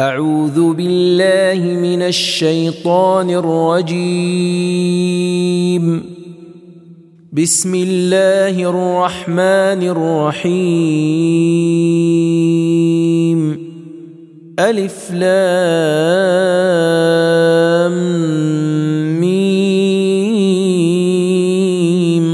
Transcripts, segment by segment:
أعوذ بالله من الشيطان الرجيم. بسم الله الرحمن الرحيم. ألف لام ميم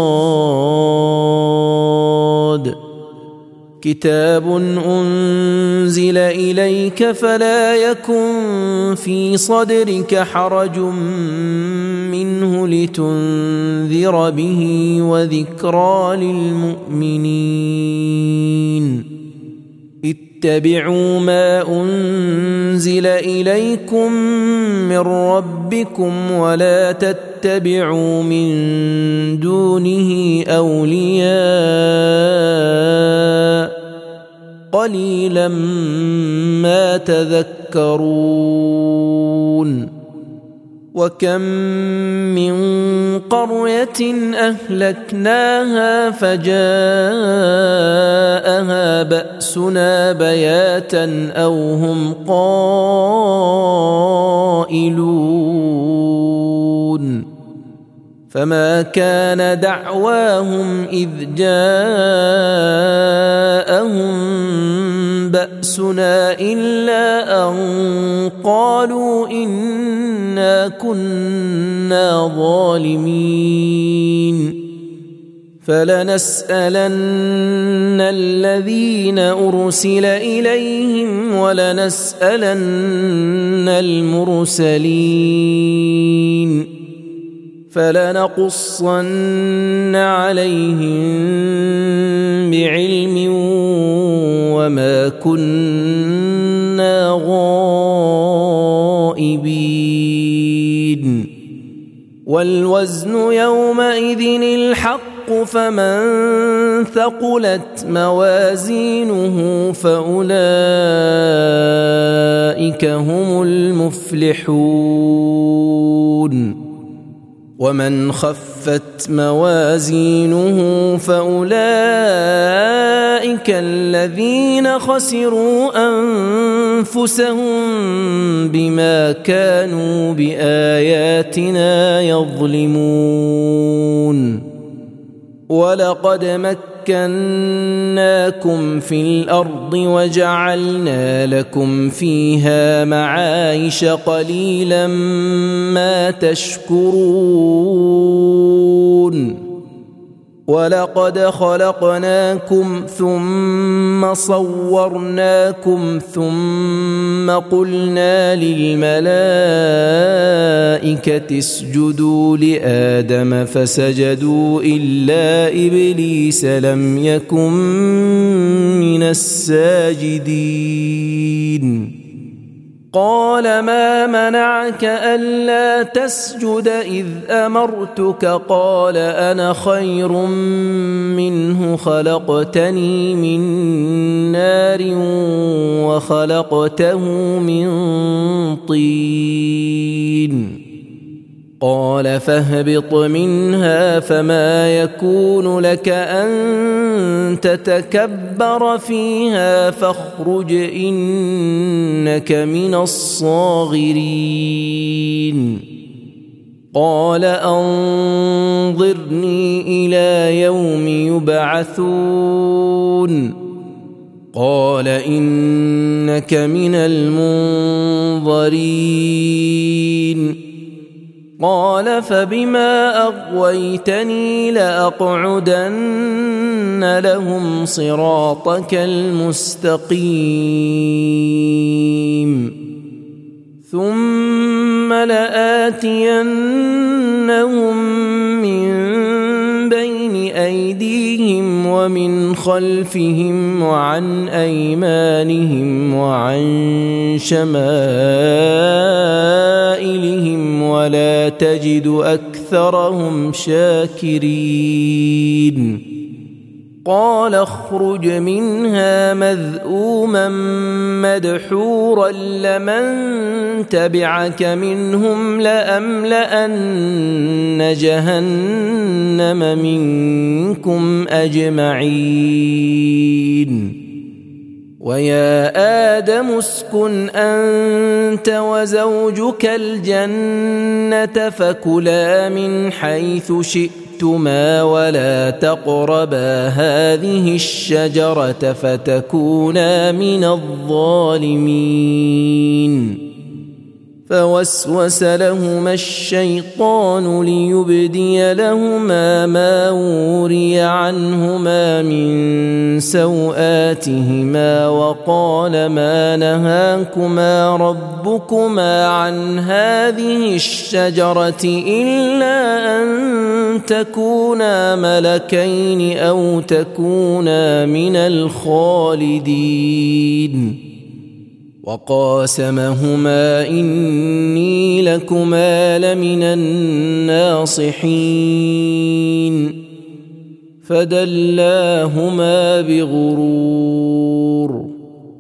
صاد. كتاب أنزل إليك فلا يكن في صدرك حرج منه لتنذر به وذكرى للمؤمنين. اتبعوا ما أنزل إليكم من ربكم ولا تتبعوا من دونه أولياء قليلا ما تذكرون. وكم من قرية أهلكناها فجاءها بأسنا بياتا أو هم قائلون. فما كان دعواهم إذ جاءهم بأسنا إلا أن قالوا إنا كنا ظالمين. فلنسألن الذين أرسل إليهم ولنسألن المرسلين. فلنقصن عليهم بعلم وما كنا غائبين. والوزن يومئذ الحق فمن ثقلت موازينه فأولئك هم المفلحون. ومن خفت موازينه فأولئك الذين خسروا أنفسهم بما كانوا بآياتنا يظلمون. ولقد مكناكم في الأرض وجعلنا لكم فيها معايش قليلا ما تشكرون. ولقد خلقناكم ثم صورناكم ثم قلنا للملائكة اسجدوا لآدم فسجدوا إلا إبليس لم يكن من الساجدين. قال ما منعك ألا تسجد إذ أمرتك؟ قال أنا خير منه خلقتني من نار وخلقته من طين. قال فاهبط منها فما يكون لك أن تتكبر فيها فاخرج إنك من الصاغرين. قال أنظرني إلى يوم يبعثون. قال إنك من المنظرين. قال فبما أغويتني لأقعدن لهم صراطك المستقيم ثم لآتينهم من بين أيديهم ومن خلفهم وعن أيمانهم وعن شمائلهم ولا تجد أكثرهم شاكرين. قال اخرج منها مذءوما مدحورا لمن تبعك منهم لأملأن جهنم منكم أجمعين. ويا آدم اسكن أنت وزوجك الجنة فكلا من حيث شئتما ولا تقربا هذه الشجرة فتكونا من الظالمين فوسوس لهما الشيطان ليبدي لهما ما وري عنهما من سوآتهما وقال ما نهاكما ربكما عن هذه الشجرة إلا أن تكونا ملكين أو تكونا من الخالدين وقاسمهما إني لكما لمن الناصحين فدلاهما بغرور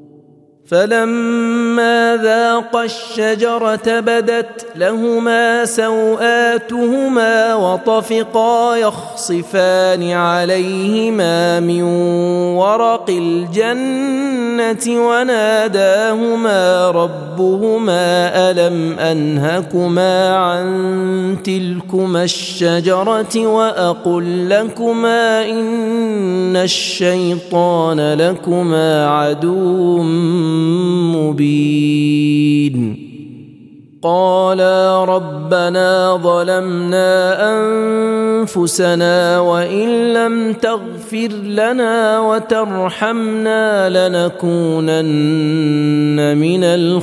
فلما ذاقا الشجرة بدت لهما سوآتهما وطفقا يخصفان عليهما من ورق الجنة وناداهما ربهما ألم أنهكما عن تلكما الشجرة وأقل لكما إن الشيطان لكما عدو مبين قالا ربنا ظلمنا أنفسنا وإن لم تغفر لنا وترحمنا لنكونن من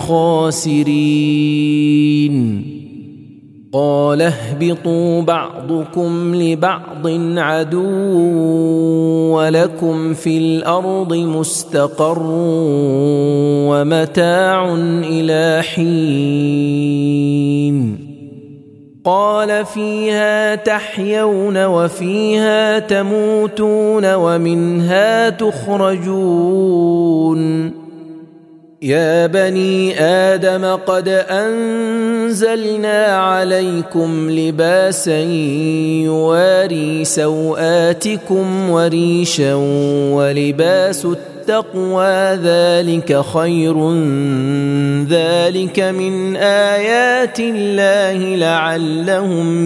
الخاسرين قال اهبطوا بعضكم لبعض عدو ولكم في الأرض مستقر ومتاع إلى حين قال فيها تحيون وفيها تموتون ومنها تخرجون يا بني آدم قد أنزلنا عليكم لباسا يواري سوآتكم وريشا ولباس التقوى ذلك خير ذلك من آيات الله لعلهم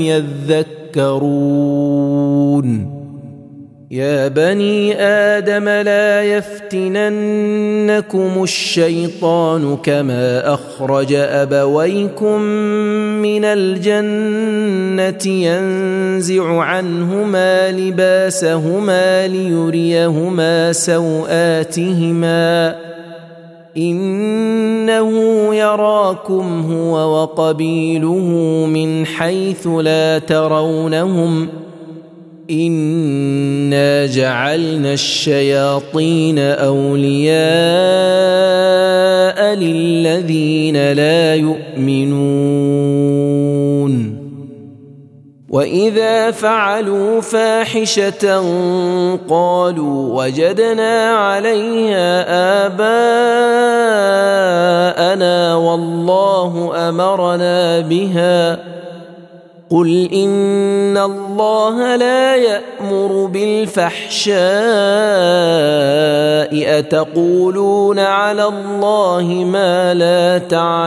يذكرون يا بني آدم لا يفتننكم الشيطان كما أخرج أبويكم من الجنة ينزع عنهما لباسهما ليريهما سوآتهما إنه يراكم هو وقبيله من حيث لا ترونهم إنا جعلنا الشياطين أولياء للذين لا يؤمنون وإذا فعلوا فاحشة قالوا وجدنا عليها آباءنا والله أمرنا بها قل إن الله لا يأمر بالفحشاء أتقولون على الله ما لا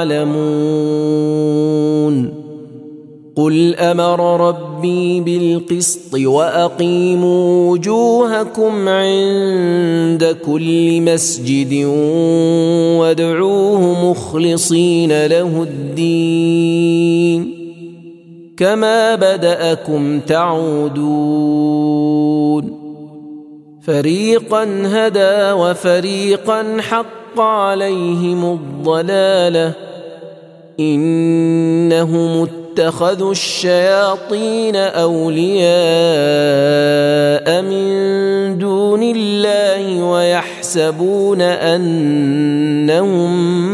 تعلمون قل أمر ربي بالقسط وأقيموا وجوهكم عند كل مسجد وادعوه مخلصين له الدين كما بدأكم تعودون فريقا هدى وفريقا حق عليهم الضلالة إنهم اتخذوا الشياطين أولياء من دون الله ويحسبون أنهم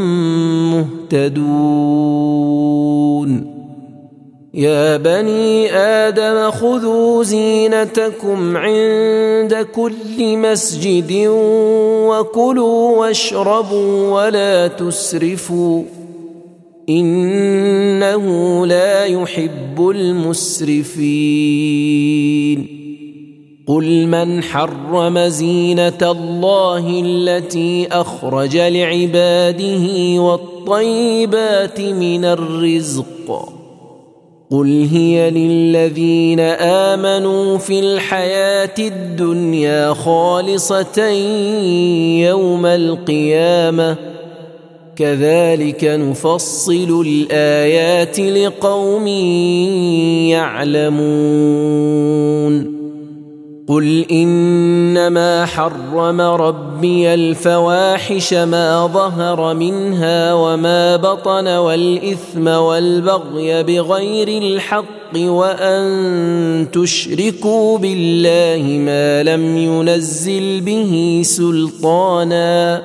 مهتدون يا بني آدم خذوا زينتكم عند كل مسجد وكلوا واشربوا ولا تسرفوا إنه لا يحب المسرفين قل من حرم زينة الله التي أخرج لعباده والطيبات من الرزق قل هي للذين آمنوا في الحياة الدنيا خالصة يوم القيامة كذلك نفصل الآيات لقوم يعلمون قل إنما حرم ربي الفواحش ما ظهر منها وما بطن والإثم والبغي بغير الحق وأن تشركوا بالله ما لم ينزل به سلطانا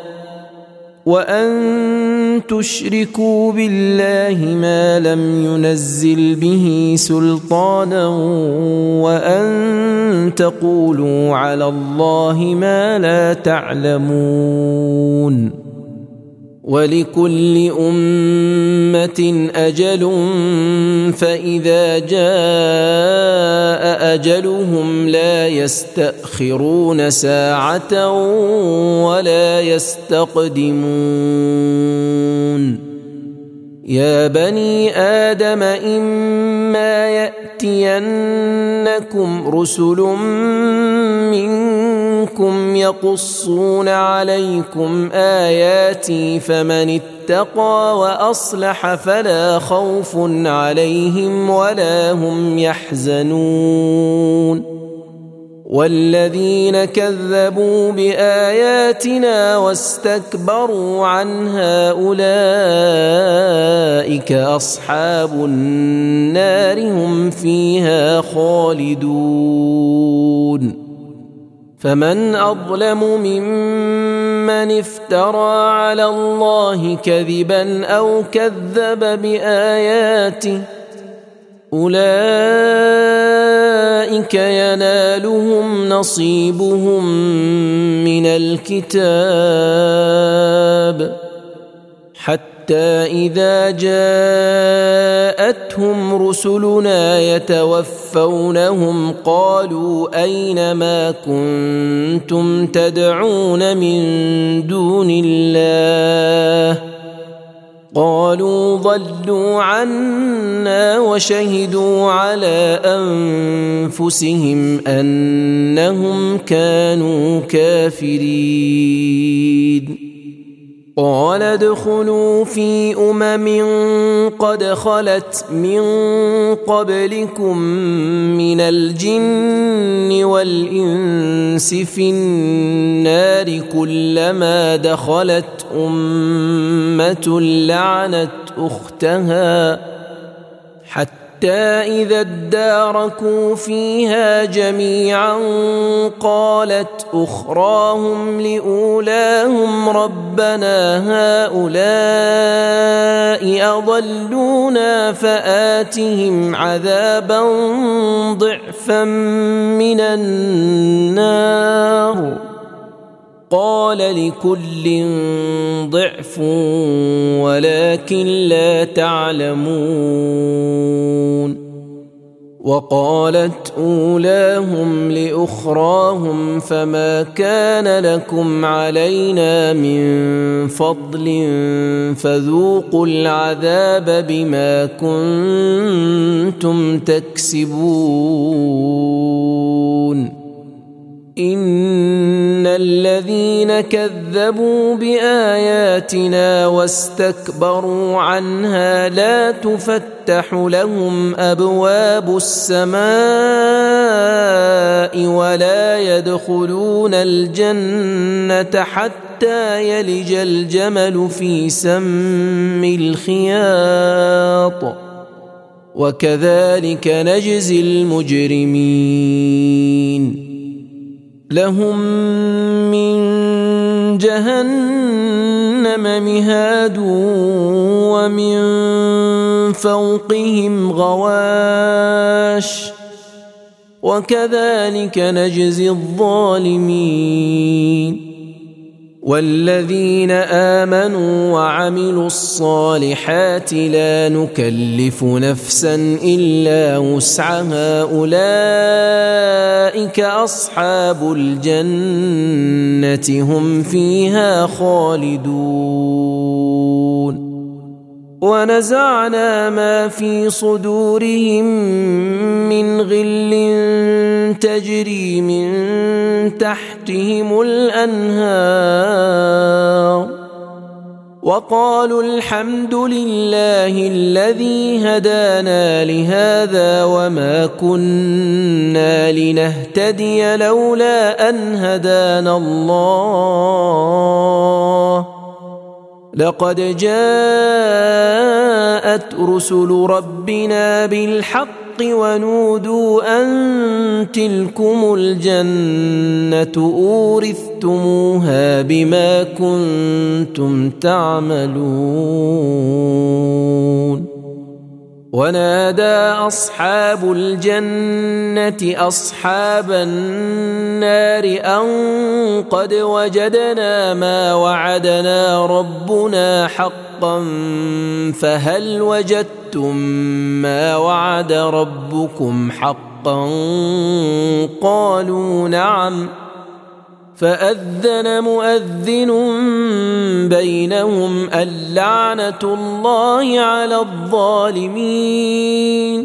وأن تقولوا على الله ما لا تعلمون ولكل أمة أجل فإذا جاء أجلهم لا يستأخرون ساعة ولا يستقدمون يا بني آدم إما يأتينكم رسل منكم يقصون عليكم آياتي فمن اتقى وأصلح فلا خوف عليهم ولا هم يحزنون والذين كذبوا بآياتنا واستكبروا عنها أولئك أصحاب النار هم فيها خالدون فمن أظلم ممن افترى على الله كذبا أو كذب بآياته أولئك ينالهم نصيبهم من الكتاب حتى إذا جاءتهم رسلنا يتوفونهم قالوا أين ما كنتم تدعون من دون الله قالوا ضلوا عنا وشهدوا على أنفسهم أنهم كانوا كافرين قال ادخلوا في قد خلت من قبلكم من الجن والإنس في النار كلما دخلت أمة لعنت أختها حتى إذا اداركوا فيها جميعا قالت أخراهم لأولاهم ربنا هؤلاء أضلونا فآتهم عذابا ضعفا من النار قال لكل ضعف ولكن لا تعلمون وقالت أولاهم لأخراهم فما كان لكم علينا من فضل فذوقوا العذاب بما كنتم تكسبون إن الذين كذبوا بآياتنا واستكبروا عنها لا تفتح لهم أبواب السماء ولا يدخلون الجنة حتى يلج الجمل في سم الخياط وكذلك نجزي المجرمين لهم من جهنم مهاد ومن فوقهم غواش وكذلك نجزي الظالمين والذين آمنوا وعملوا الصالحات لا نكلف نفسا إلا وسعها أولئك أصحاب الجنة هم فيها خالدون ونزعنا ما في صدورهم من غل تجري من تحتهم الأنهار وقالوا الحمد لله الذي هدانا لهذا وما كنا لنهتدي لولا أن هدانا الله لقد جاءت رسل ربنا بالحق ونودوا أن تلكم الجنة أورثتموها بما كنتم تعملون ونادى أصحاب الجنة أصحاب النار أن قد وجدنا ما وعدنا ربنا حقا فهل وجدتم ما وعد ربكم حقا قالوا نعم فأذن مؤذن بينهم اللعنة الله على الظالمين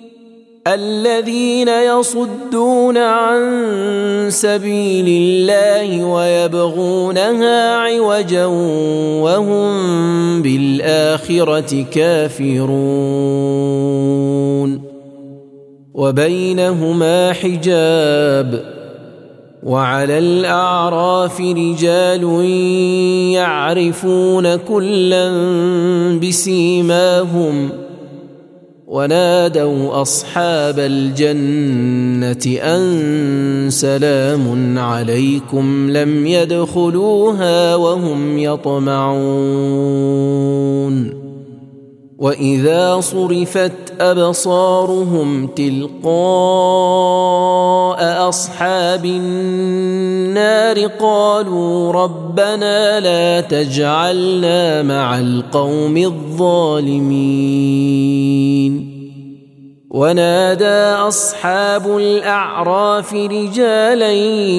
الذين يصدون عن سبيل الله ويبغونها عوجا وهم بالآخرة كافرون وبينهما حجاب وعلى الأعراف رجال يعرفون كلا بسيماهم ونادوا أصحاب الجنة أن سلام عليكم لم يدخلوها وهم يطمعون وإذا صرفت أبصارهم تلقاء أصحاب النار قالوا ربنا لا تجعلنا مع القوم الظالمين ونادى أصحاب الأعراف رجالا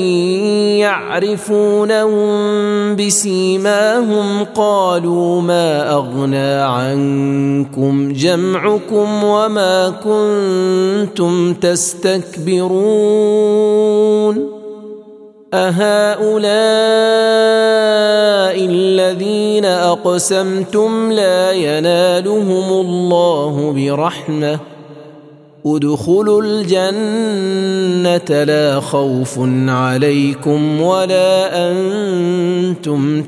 يعرفونهم بسيماهم قالوا ما أغنى عنكم جمعكم وما كنتم تستكبرون أهؤلاء الذين أقسمتم لا ينالهم الله برحمة ادخلوا الجنة لا خوف عليكم ولا أنتم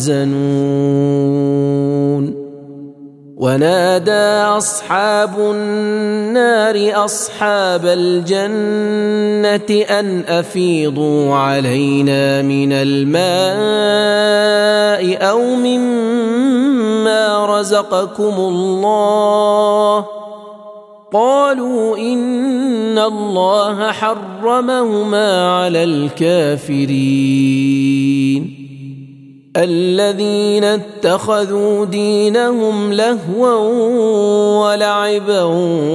تحزنون ونادى أصحاب النار أصحاب الجنة أن أفيضوا علينا من الماء أو مما رزقكم الله قالوا إن الله حرمهما على الكافرين الذين اتخذوا دينهم لهوا ولعبا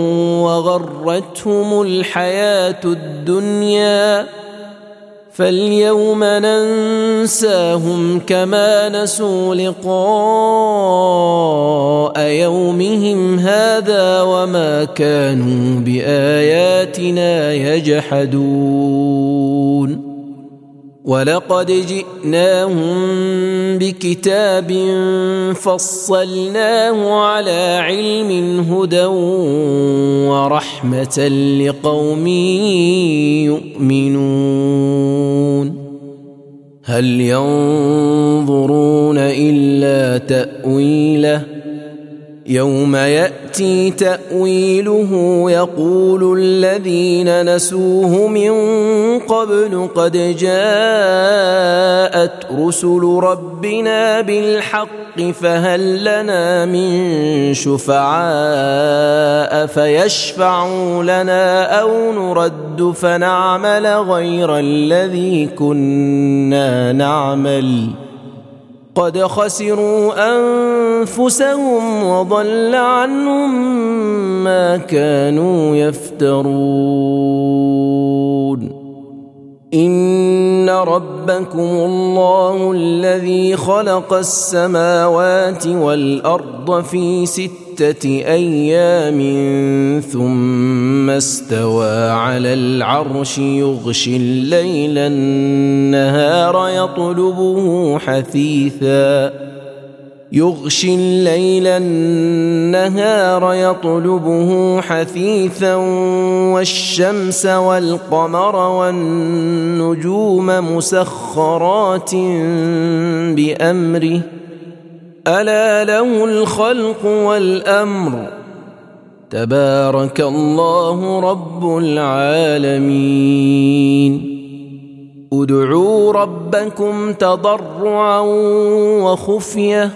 وغرتهم الحياة الدنيا فاليوم ننساهم كما نسوا لقاء يومهم هذا وما كانوا بآياتنا يجحدون ولقد جئناهم بكتاب فصلناه على علم هدى ورحمة لقوم يؤمنون هل ينظرون إلا تأويله يوم يأتي تأويله يقول الذين نسوه من قبل قد جاءت رسل ربنا بالحق فهل لنا من شفعاء فيشفعوا لنا أو نرد فنعمل غير الذي كنا نعمل قد خسروا أنفسهم وضل عنهم ما كانوا يفترون إن ربكم الله الذي خلق السماوات والأرض في 6 أيام ثم استوى على العرش يغشي الليل النهار يطلبه حثيثا والشمس والقمر والنجوم مسخرات بأمره ألا له الخلق والأمر تبارك الله رب العالمين ادعوا ربكم تضرعا وخفية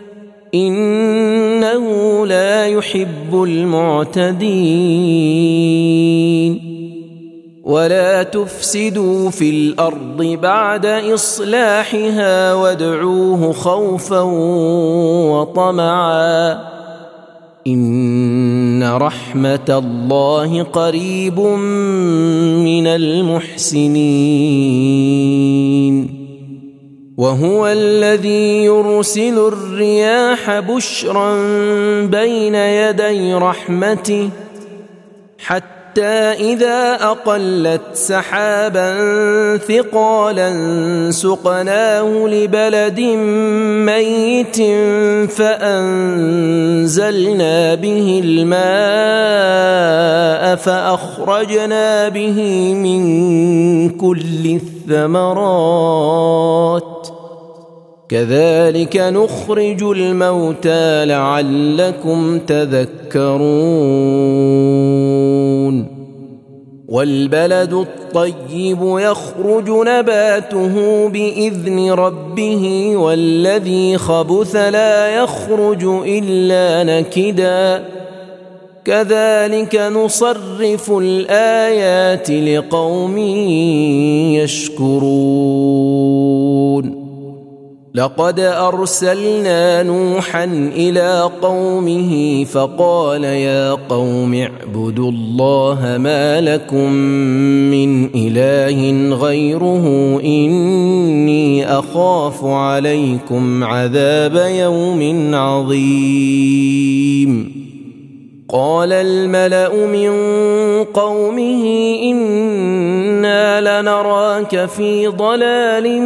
إنه لا يحب المعتدين ولا تفسدوا في الأرض بعد إصلاحها وادعوه خوفا وطمعا إن رحمة الله قريب من المحسنين وهو الذي يرسل الرياح بشرا بين يدي رحمته حتى إذا أقلت سحابا ثقالا سقناه لبلد ميت فأنزلنا به الماء فأخرجنا به من كل الثمرات كذلك نخرج الموتى لعلكم تذكرون والبلد الطيب يخرج نباته بإذن ربه والذي خبث لا يخرج إلا نكدا كذلك نصرف الآيات لقوم يشكرون لقد أرسلنا نوحا إلى قومه فقال يا قوم اعبدوا الله ما لكم من إله غيره إني أخاف عليكم عذاب يوم عظيم قال الملأ من قومه إنا لنراك في ضلال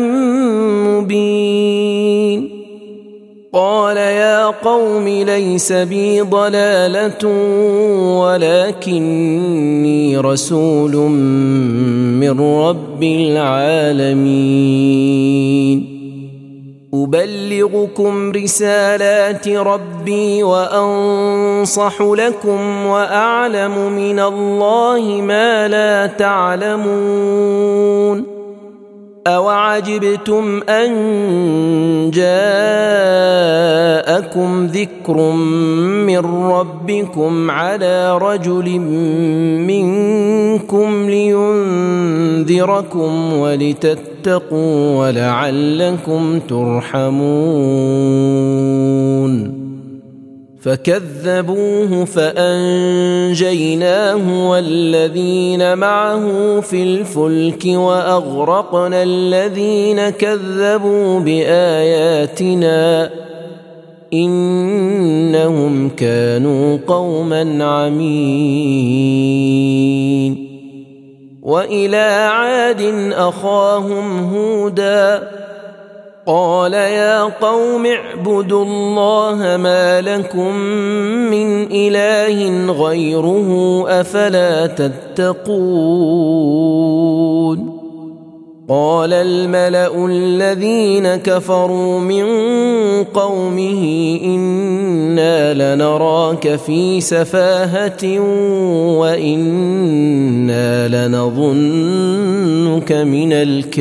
مبين قال يا قوم ليس بي ضلالة ولكني رسول من رب العالمين أبلغكم رسالات ربي وأنصح لكم وأعلم من الله ما لا تعلمون أوعجبتم أن جاءكم ذكر من ربكم على رجل منكم لينذركم ولتتقوا ولعلكم ترحمون فكذبوه فأنجيناه والذين معه في الفلك وأغرقنا الذين كذبوا بآياتنا إنهم كانوا قوما عمين وإلى عاد أخاهم هودا قال يا قوم اعبدوا الله ما لكم من إله غيره أفلا تتقون قال الملأ الذين كفروا من قومه إنا لنراك في سفاهة وإنا لنظنك من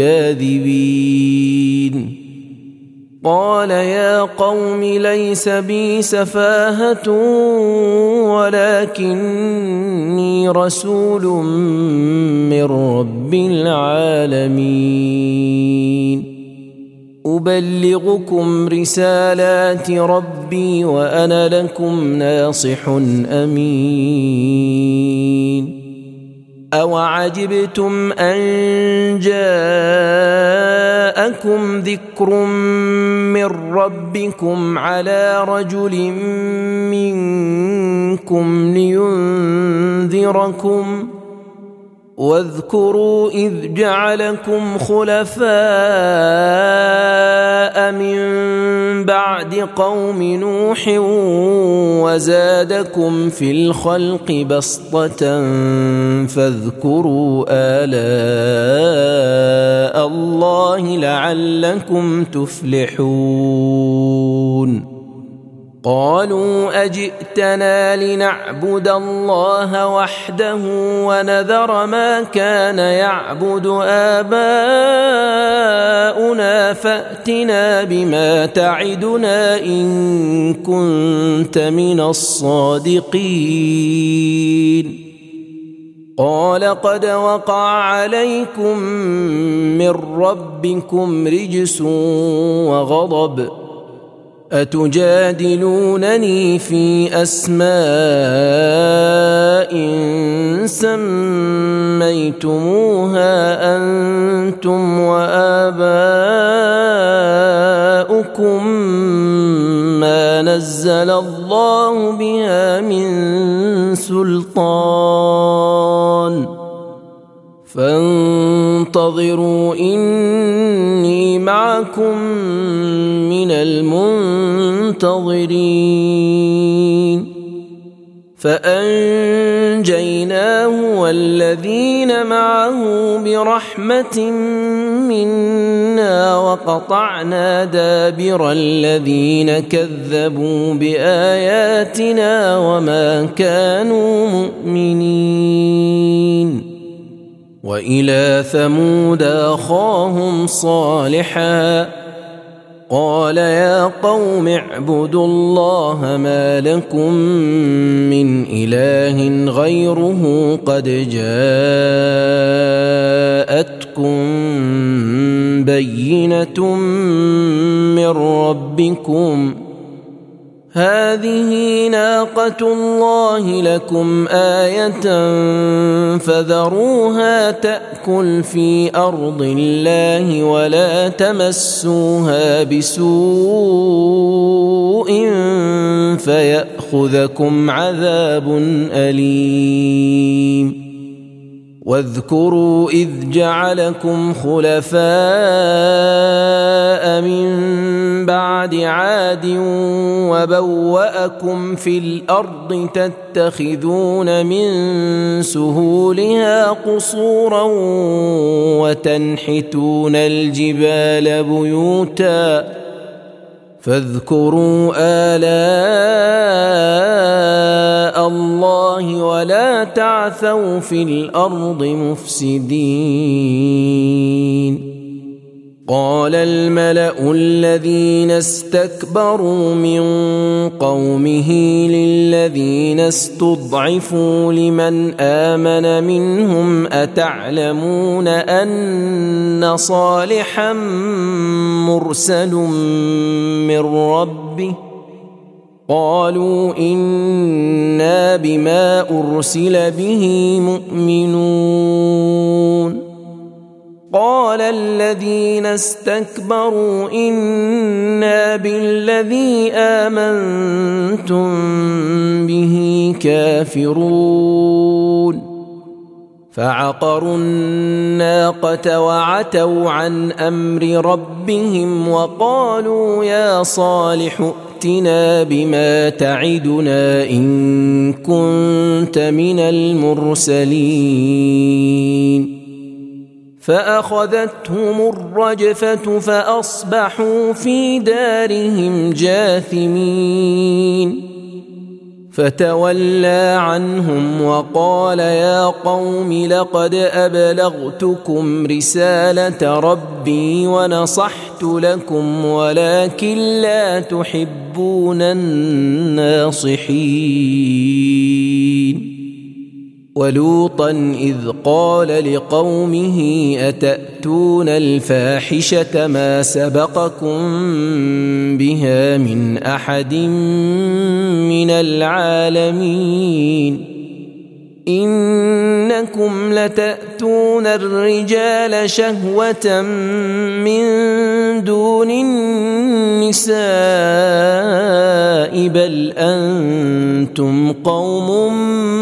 الكاذبين قال يا قوم ليس بي سفاهة ولكني رسول من رب العالمين أبلغكم رسالات ربي وأنا لكم ناصح أمين. أوعجبتم أن جاءكم ذكر من ربكم على رجل منكم لينذركم واذكروا إذ جعلكم خلفاء من بعد قوم نوح وزادكم في الخلق بسطة فاذكروا آلاء الله لعلكم تفلحون. قالوا أجئتنا لنعبد الله وحده ونذر ما كان يعبد آباؤنا فأتنا بما تعدنا إن كنت من الصادقين. قال قد وقع عليكم من ربكم رجس وغضب أتجادلونني في أسماء سميتموها أنتم وآباؤكم ما نزل الله بها من سلطان فانتظروا إني معكم من المنتظرين. فأنجيناه والذين معه برحمة منا وقطعنا دابر الذين كذبوا بآياتنا وما كانوا مؤمنين. وإلى ثمود أخاهم صالحا قال يا قوم اعبدوا الله ما لكم من إله غيره قد جاءتكم بينة من ربكم هذه ناقة الله لكم آية فذروها تأكل في أرض الله ولا تمسوها بسوء فيأخذكم عذاب أليم. واذكروا إذ جعلكم خلفاء من بعد عاد وبوأكم في الأرض تتخذون من سهولها قصورا وتنحتون الجبال بيوتا فاذكروا آلاء الله ولا تعثوا في الأرض مفسدين. قال الملأ الذين استكبروا من قومه للذين استضعفوا لمن آمن منهم أتعلمون أن صالحا مرسل من ربه قالوا إنا بما أرسل به مؤمنون. قال الذين استكبروا إنا بالذي آمنتم به كافرون. فعقروا الناقة وعتوا عن أمر ربهم وقالوا يا صالح ائتنا بما تعدنا إن كنت من المرسلين. فأخذتهم الرجفة فأصبحوا في دارهم جاثمين. فتولى عنهم وقال يا قوم لقد أبلغتكم رسالة ربي ونصحت لكم ولكن لا تحبون الناصحين. ولوطا إذ قال لقومه أتأتون الفاحشة ما سبقكم بها من أحد من العالمين إنكم لتأتون الرجال شهوة من دون النساء بل أنتم قوم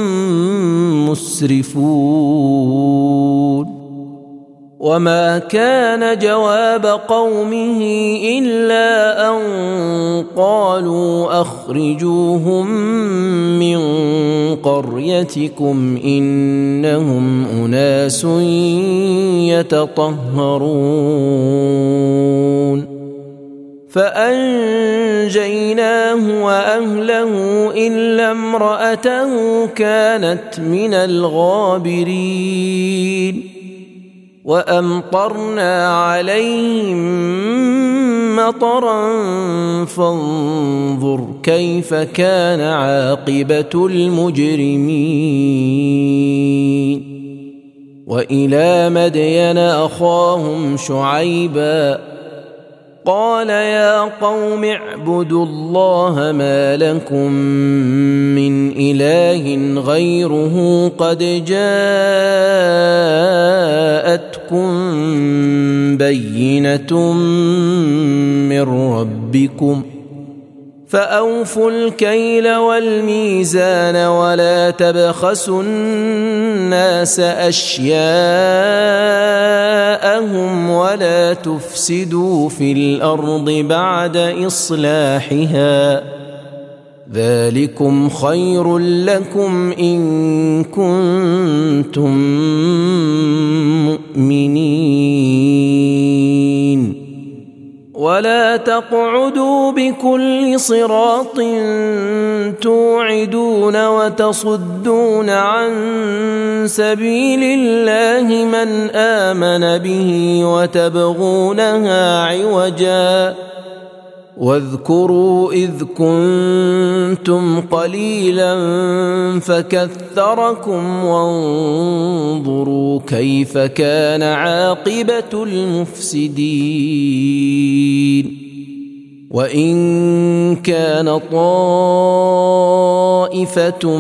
مسرفون وما كان جواب قومه إلا أن قالوا أخرجوهم من قريتكم إنهم أناس يتطهرون فأنجيناه وأهله إلا امرأته كانت من الغابرين وأمطرنا عليهم مطرا فانظر كيف كان عاقبة المجرمين وإلى مدين أخاهم شعيبا قال يا قوم اعبدوا الله ما لكم من إله غيره قد جاءتكم بينة من ربكم فأوفوا الكيل والميزان ولا تبخسوا الناس أشياءهم ولا تفسدوا في الأرض بعد إصلاحها ذلكم خير لكم إن كنتم مؤمنين ولا تقعدوا بكل صراط توعدون وتصدون عن سبيل الله من آمن به وتبغونها عوجا واذكروا إذ كنتم قليلا فكثركم وانظروا كيف كان عاقبة المفسدين وإن كان طائفة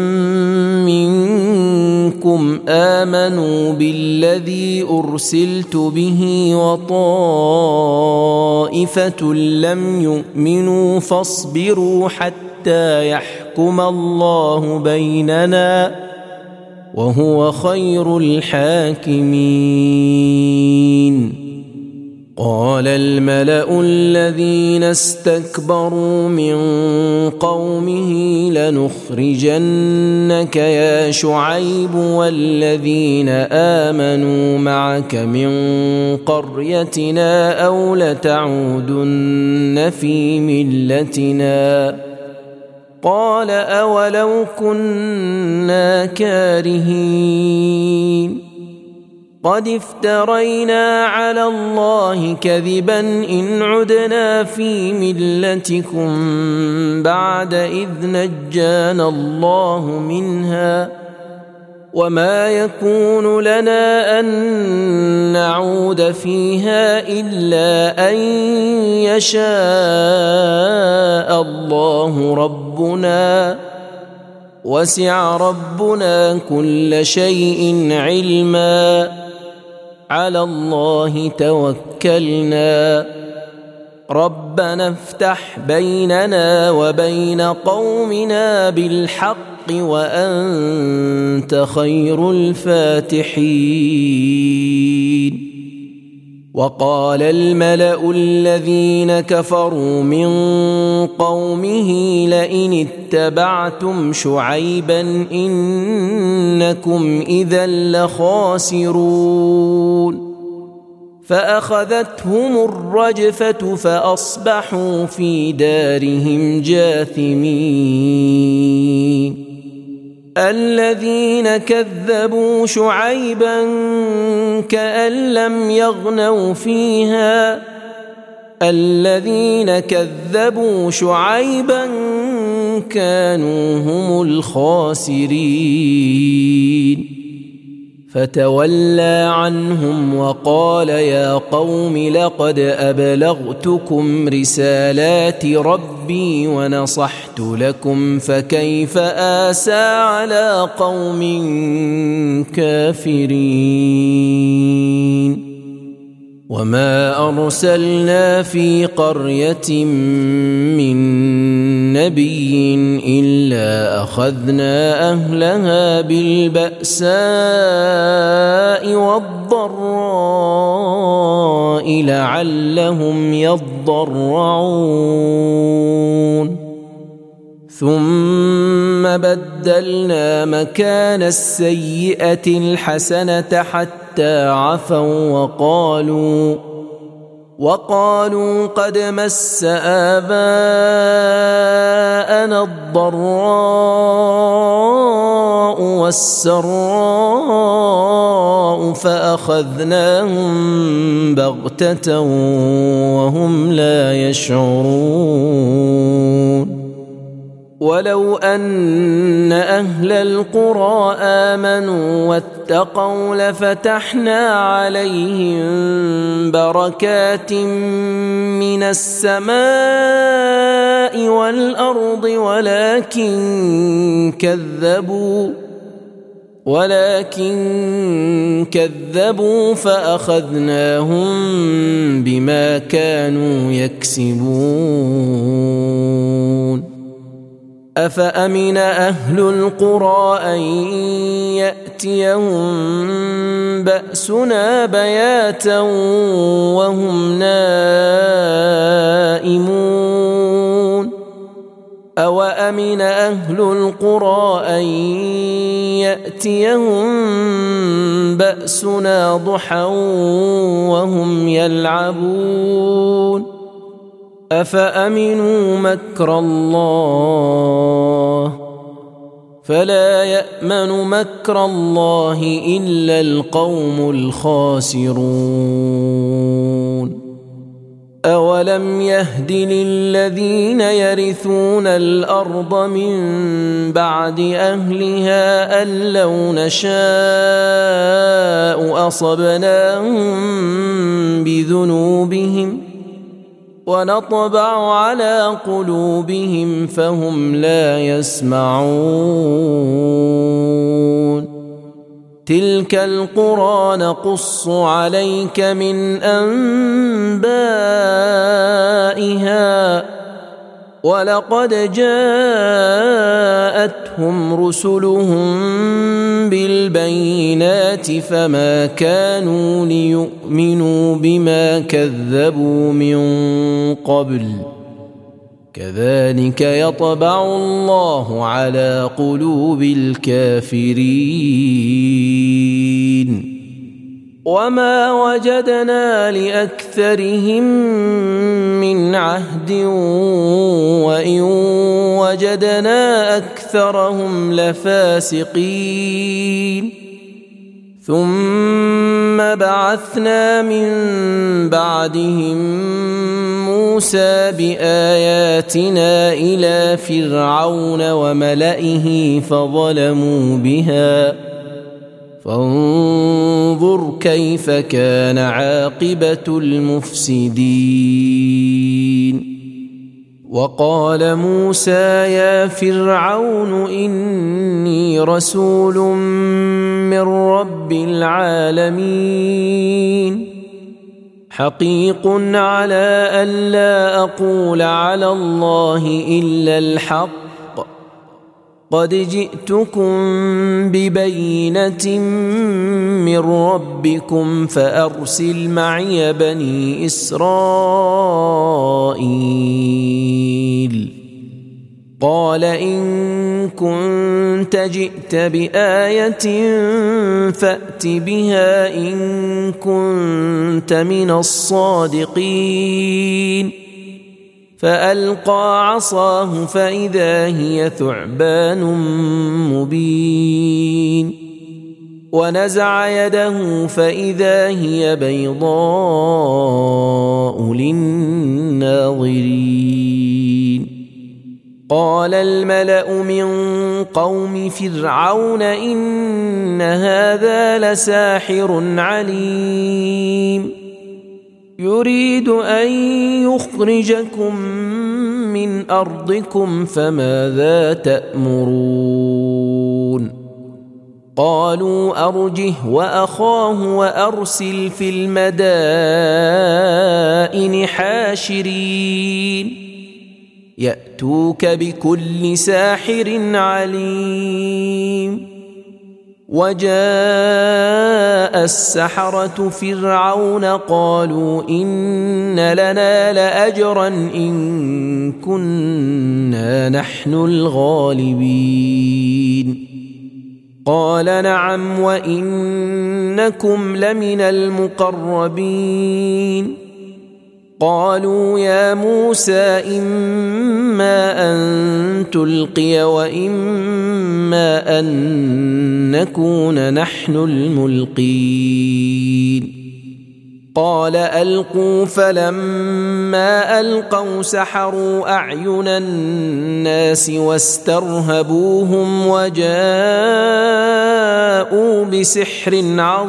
منكم آمنوا بالذي أرسلت به وطائفة لم يؤمنوا فاصبروا حتى يحكم الله بيننا وهو خير الحاكمين قال الملأ الذين استكبروا من قومه لنخرجنك يا شعيب والذين آمنوا معك من قريتنا أو لتعودن في ملتنا قال أولو كنا كارهين قد افترينا على الله كذبا إن عدنا في ملتكم بعد إذ نجانا الله منها وما يكون لنا أن نعود فيها إلا أن يشاء الله ربنا وسع ربنا كل شيء علما على الله توكلنا ربنا افتح بيننا وبين قومنا بالحق وأنت خير الفاتحين وقال الملأ الذين كفروا من قومه لئن اتبعتم شعيبا إنكم إذا لخاسرون فأخذتهم الرجفة فأصبحوا في دارهم جاثمين الذين كذبوا شعيبا كأن لم يغنوا فيها الذين كذبوا شعيبا كانوا هم الخاسرين فتولى عنهم وقال يا قوم لقد أبلغتكم رسالات ربي ونصحت لكم فكيف آسى على قوم كافرين وما أرسلنا في قرية من نبي إلا أخذنا أهلها بالبأساء والضراء لعلهم يضرعون ثم بدلنا مكان السيئة الحسنة حتى عفوا وقالوا قد مس آباءنا الضراء والسراء فأخذناهم بغتة وهم لا يشعرون ولو أن أهل القرى آمنوا واتقوا لفتحنا عليهم بركات من السماء والأرض ولكن كذبوا فأخذناهم بما كانوا يكسبون أفأمن أهل القرى أن يأتيهم بأسنا بياتا وهم نائمون أوأمن أهل القرى أن يأتيهم بأسنا ضحى وهم يلعبون أفأمنوا مكر الله فلا يأمن مكر الله إلا القوم الخاسرون أولم يهد للذين يرثون الأرض من بعد أهلها أن لو نشاء أصبناهم بذنوبهم ونطبع على قلوبهم فهم لا يسمعون تلك القرى نقص عليك من أنبائها ولقد جاءتهم رسلهم بالبينات فما كانوا ليؤمنوا بما كذبوا من قبل كذلك يطبع الله على قلوب الكافرين وما وجدنا لأكثرهم من عهد وإن وجدنا أكثرهم لفاسقين ثم بعثنا من بعدهم موسى بآياتنا إلى فرعون وملئه فظلموا بها فانظر كيف كان عاقبة المفسدين وقال موسى يا فرعون إني رسول من رب العالمين حقيق على ألا أقول على الله إلا الحق قد جئتكم ببينة من ربكم فأرسل معي بني إسرائيل قال إن كنت جئت بآية فأت بها إن كنت من الصادقين فألقى عصاه فإذا هي ثعبان مبين ونزع يده فإذا هي بيضاء للناظرين قال الملأ من قوم فرعون إن هذا لساحر عليم يريد أن يخرجكم من أرضكم فماذا تأمرون قالوا أرجه وأخاه وأرسل في المدائن حاشرين يأتوك بكل ساحر عليم وجاء السحرة فرعون قالوا إن لنا لأجرا إن كنا نحن الغالبين قال نعم وإنكم لمن المقربين قالوا يا موسى إما أن تلقي وإما أن نكون نحن الملقين قال ألقوا فلما ألقوا سحروا أعين الناس واسترهبوهم وجاءوا بسحر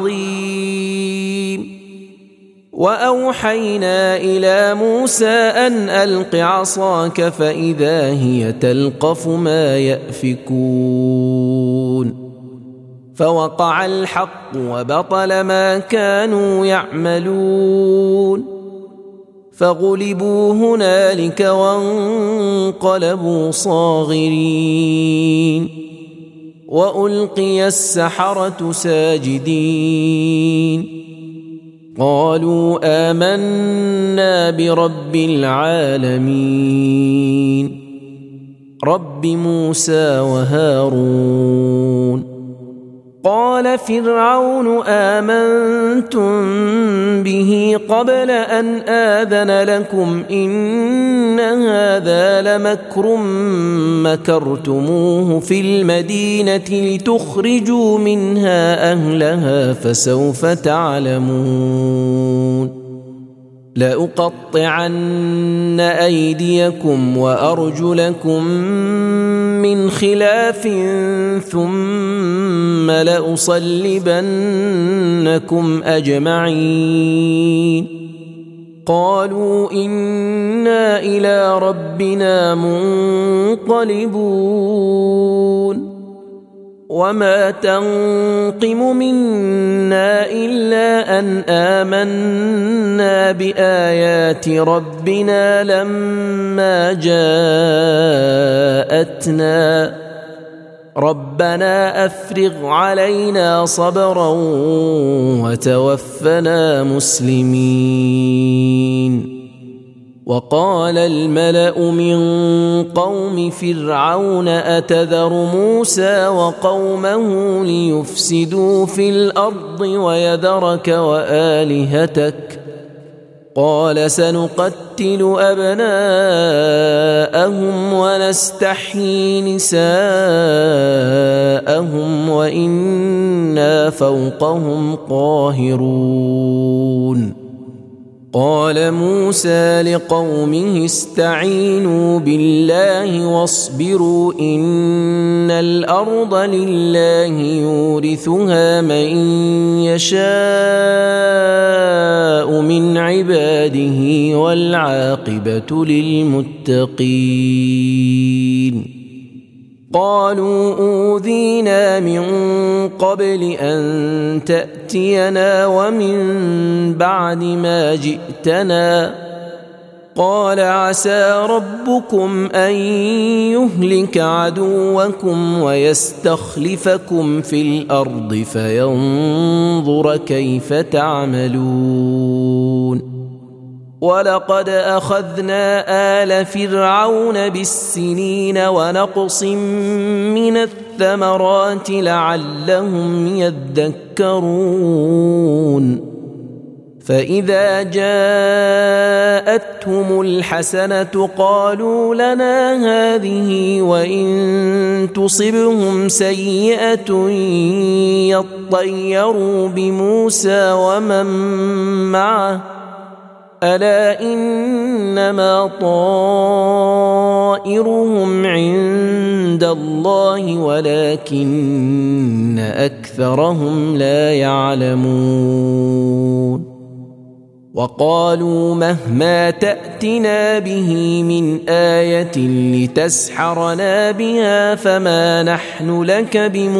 عظيم وأوحينا إلى موسى أن ألق عصاك فإذا هي تلقف ما يأفكون فوقع الحق وبطل ما كانوا يعملون فغلبوا هنالك وانقلبوا صاغرين وألقي السحرة ساجدين قالوا آمنا برب العالمين رب موسى وهارون قال فرعون آمنتم به قبل أن آذن لكم إن هذا لمكر مكرتموه في المدينة لتخرجوا منها أهلها فسوف تعلمون لأقطعن أيديكم وأرجلكم من خلاف ثم لأصلبنكم أجمعين قالوا إنا إلى ربنا منقلبون وما تنقم منا إلا أن آمنا بآيات ربنا لما جاءتنا ربنا أفرغ علينا صبرا وتوفنا مسلمين وقال الملأ من قوم فرعون أتذر موسى وقومه ليفسدوا في الأرض ويذرك وآلهتك قال سنقتل أبناءهم ونستحيي نساءهم وإنا فوقهم قاهرون قال موسى لقومه استعينوا بالله واصبروا إن الأرض لله يورثها من يشاء من عباده والعاقبة للمتقين قالوا أوذينا من قبل أن تأتينا ومن بعد ما جئتنا قال عسى ربكم أن يهلك عدوكم ويستخلفكم في الأرض فينظر كيف تعملون ولقد أخذنا آل فرعون بالسنين ونقص من الثمرات لعلهم يذكرون فإذا جاءتهم الحسنة قالوا لنا هذه وإن تصبهم سيئة يطيروا بموسى ومن معه ألا إنما طائرهم عند الله ولكن أكثرهم لا يعلمون وقالوا مهما تأتنا به من آية لتسحرنا بها فما نحن لك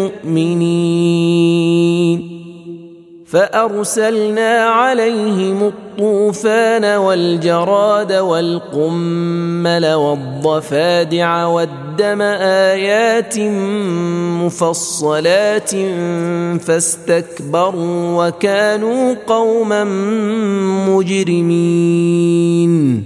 بمؤمنين فأرسلنا عليهم الطوفان والجراد والقمل والضفادع والدم آيات مفصلات فاستكبروا وكانوا قوما مجرمين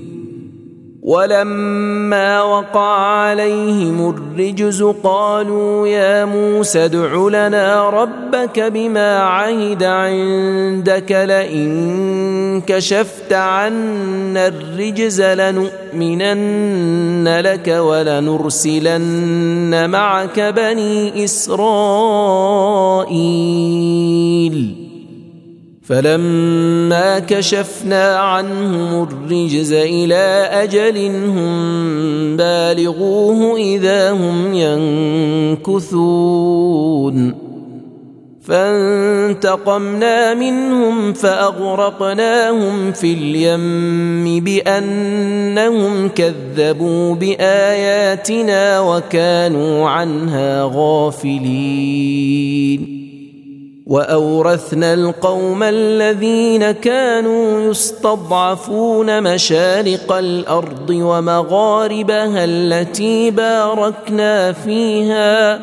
ولما وقع عليهم الرجز قالوا يا موسى ادع لنا ربك بما عهد عندك لئن كشفت عنا الرجز لنؤمنن لك ولنرسلن معك بني إسرائيل فلما كشفنا عنهم الرجز إلى أجل هم بالغوه إذا هم ينكثون فانتقمنا منهم فأغرقناهم في اليم بأنهم كذبوا بآياتنا وكانوا عنها غافلين وأورثنا القوم الذين كانوا يستضعفون مشارق الأرض ومغاربها التي باركنا فيها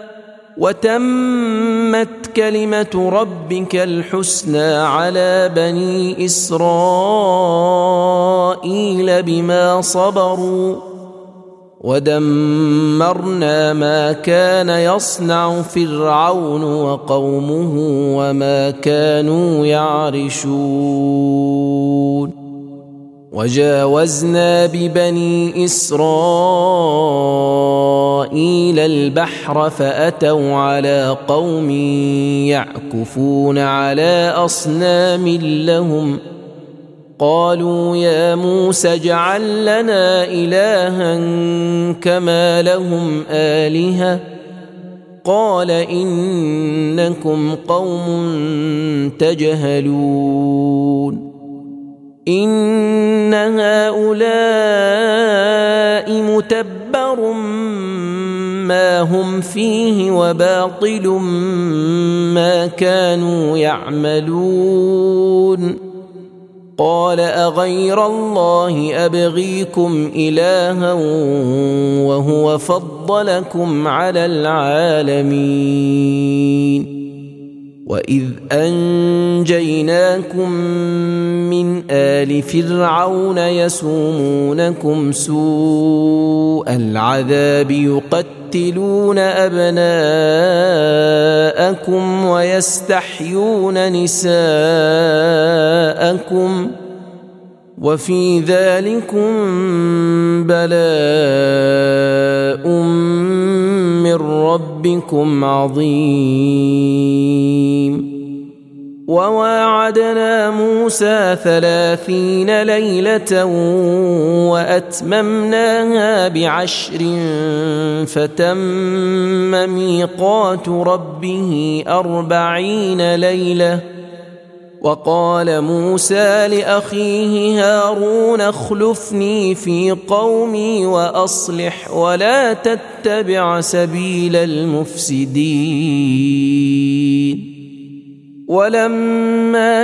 وتمت كلمة ربك الحسنى على بني إسرائيل بما صبروا ودمرنا ما كان يصنع فرعون وقومه وما كانوا يعرشون وجاوزنا ببني إسرائيل البحر فأتوا على قوم يعكفون على أصنام لهم قالوا يا موسى اجعل لنا إلها كما لهم آلهة قال إنكم قوم تجهلون إن هؤلاء متبر ما هم فيه وباطل ما كانوا يعملون قال أغير الله أبغيكم إلها وهو فضلكم على العالمين وإذ أنجيناكم من آل فرعون يسومونكم سوء العذاب يقتلون أبناءكم ويستحيون نساءكم وفي ذلكم بلاء من ربكم عظيم وواعدنا موسى 30 ليلة وأتممناها ب10 فتم ميقات ربه 40 ليلة وقال موسى لأخيه هارون اخلفني في قومي وأصلح ولا تتبع سبيل المفسدين ولما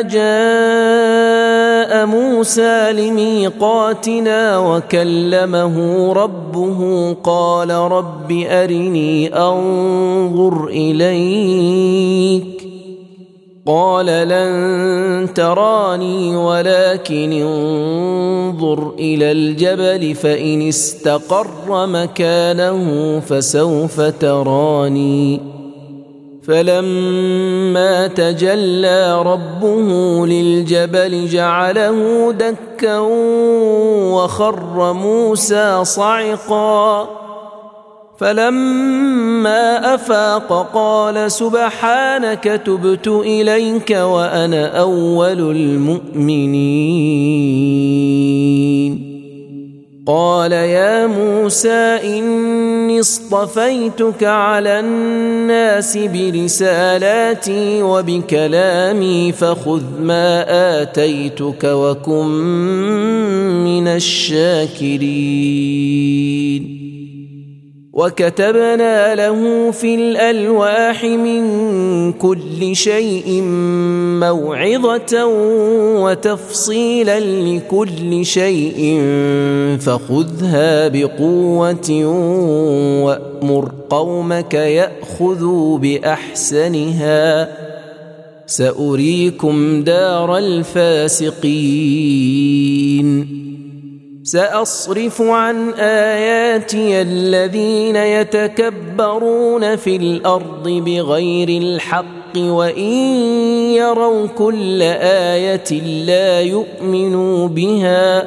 جاء موسى لميقاتنا وكلمه ربه قال رب أرني أنظر إليك قال لن تراني ولكن انظر إلى الجبل فإن استقر مكانه فسوف تراني فلما تجلى ربه للجبل جعله دكا وخر موسى صعقا فلما أفاق قال سبحانك تبت إليك وأنا أول المؤمنين. قال يا موسى إني اصطفيتك على الناس برسالاتي وبكلامي فخذ ما آتيتك وكن من الشاكرين. وكتبنا له في الألواح من كل شيء موعظة وتفصيلا لكل شيء فخذها بقوة وأمر قومك يأخذوا بأحسنها سأريكم دار الفاسقين. سأصرف عن آياتي الذين يتكبرون في الأرض بغير الحق وإن يروا كل آية لا يؤمنوا بها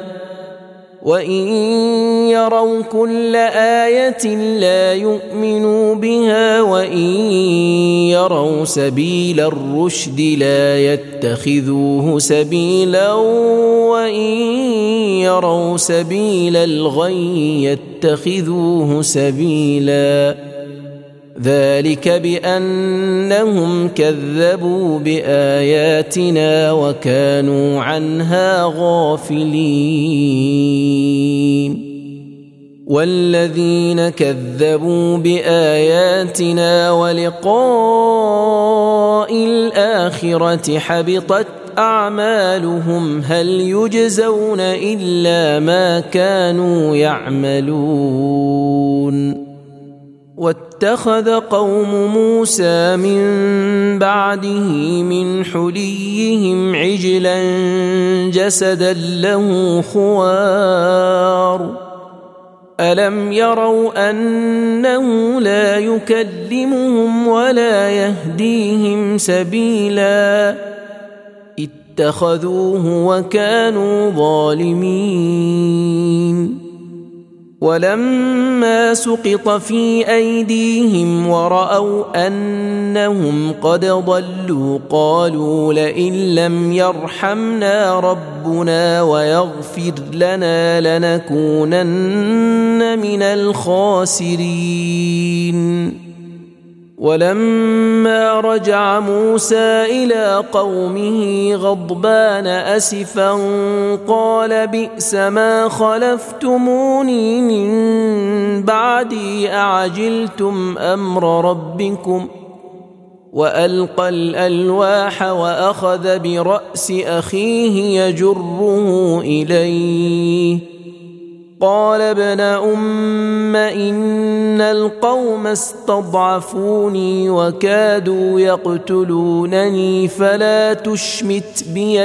وإن يروا سبيل الرشد لا يتخذوه سبيلا وإن يروا سبيل الغي يتخذوه سبيلا ذلك بأنهم كذبوا بآياتنا وكانوا عنها غافلين. والذين كذبوا بآياتنا ولقاء الآخرة حبطت أعمالهم هل يجزون إلا ما كانوا يعملون. واتخذ قوم موسى من بعده من حليهم عجلا جسدا له خوار ألم يروا أنه لا يكلمهم ولا يهديهم سبيلا اتخذوه وكانوا ظالمين. ولما سقط في أيديهم ورأوا أنهم قد ضلوا قالوا لئن لم يرحمنا ربنا ويغفر لنا لنكونن من الخاسرين. ولما رجع موسى إلى قومه غضبان أسفا قال بئس ما خلفتموني من بعدي أعجلتم أمر ربكم وألقى الألواح وأخذ برأس أخيه يجره إليه قال ابن أم إن القوم استضعفوني وكادوا يقتلونني فلا تشمت بي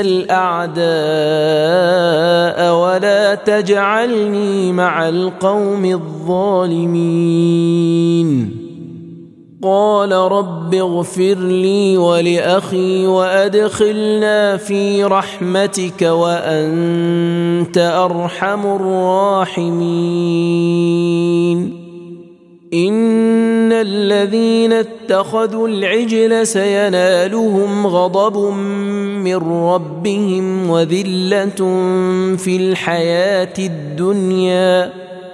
الأعداء ولا تجعلني مع القوم الظالمين. قال رب اغفر لي ولأخي وأدخلنا في رحمتك وأنت أرحم الراحمين. إن الذين اتخذوا العجل سينالهم غضب من ربهم وذلة في الحياة الدنيا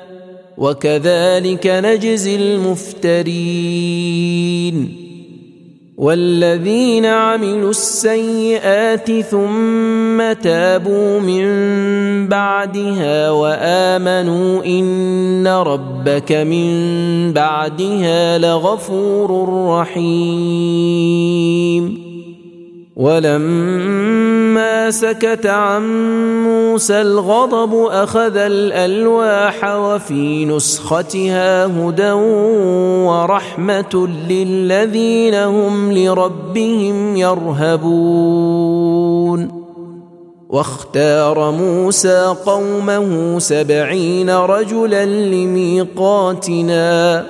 وكذلك نجزي المفترين. والذين عملوا السيئات ثم تابوا من بعدها وآمنوا إن ربك من بعدها لغفور رحيم. ولما سكت عن موسى الغضب أخذ الألواح وفي نسختها هدى ورحمة للذين هم لربهم يرهبون. واختار موسى قومه 70 رجلا لميقاتنا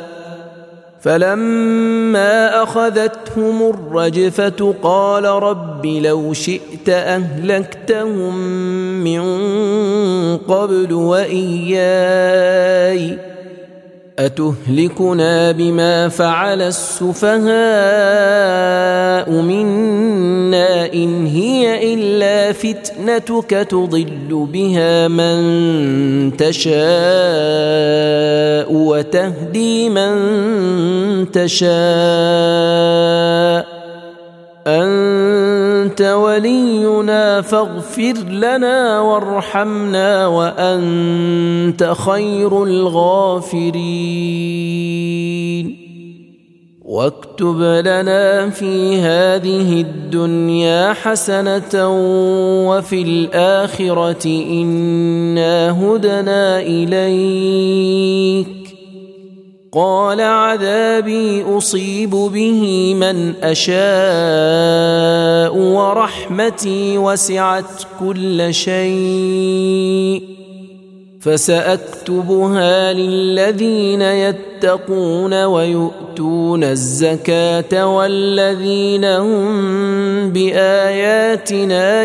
فلما أخذتهم الرجفة قال رب لو شئت أهلكتهم من قبل وإياي أتهلكنا بما فعل السفهاء منا إن هي إلا فتنتك تضل بها من تشاء وتهدي من تشاء أنت ولينا فاغفر لنا وارحمنا وأنت خير الغافرين واكتب لنا في هذه الدنيا حسنة وفي الآخرة إنا هدنا إليك قال عذابي أصيب به من أشاء ورحمتي وسعت كل شيء فسأكتبها للذين يتقون ويؤتون الزكاة والذين هم بآياتنا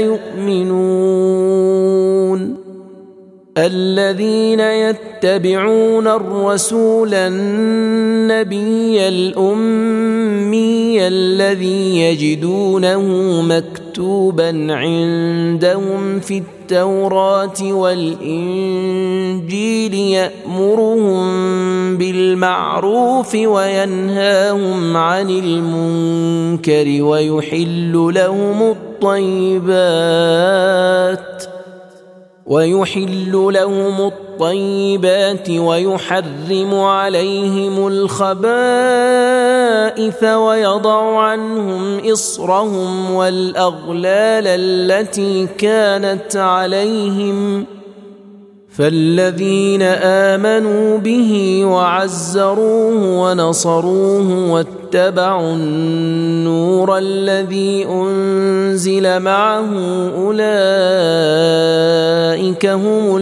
يؤمنون الذين يتبعون الرسول النبي الأمي الذي يجدونه مكتوبا عندهم في التوراة والإنجيل يأمرهم بالمعروف وينهاهم عن المنكر ويحل لهم الطيبات ويحرم عليهم الخبائث ويضع عنهم إصرهم والأغلال التي كانت عليهم فالذين آمنوا به وعزروه ونصروه واتبعوا النور الذي أنزل معه أولئك هم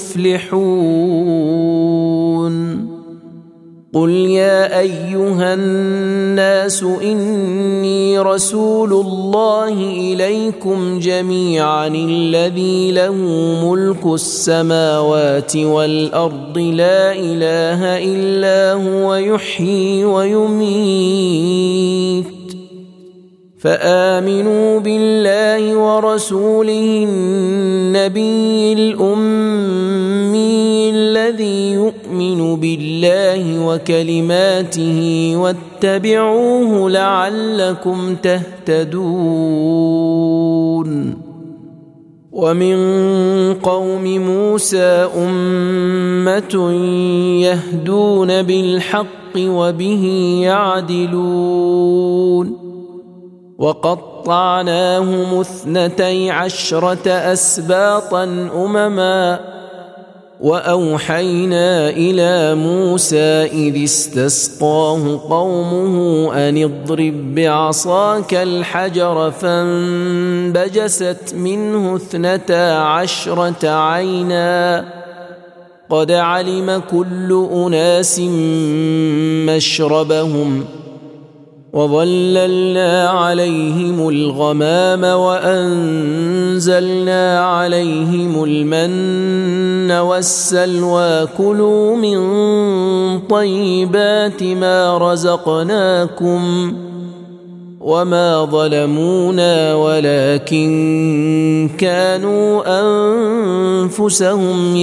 المفلحون قل يا أيها الناس إني رسول الله إليكم جميعا الذي له ملك السماوات والأرض لا إله إلا هو يحيي ويميت فآمنوا بالله ورسوله النبي الأمي الذي يؤمن بالله وكلماته واتبعوه لعلكم تهتدون ومن قوم موسى أمة يهدون بالحق وبه يعدلون وقطعناهم 12 أسباطا أمما وأوحينا إلى موسى إذ استسقاه قومه أن اضرب بعصاك الحجر فانبجست منه 12 عينا قد علم كل أناس مشربهم وظللنا عليهم الغمام وأنزلنا عليهم المن والسلوى كلوا من طيبات ما رزقناكم وما ظلمونا ولكن كانوا أنفسهم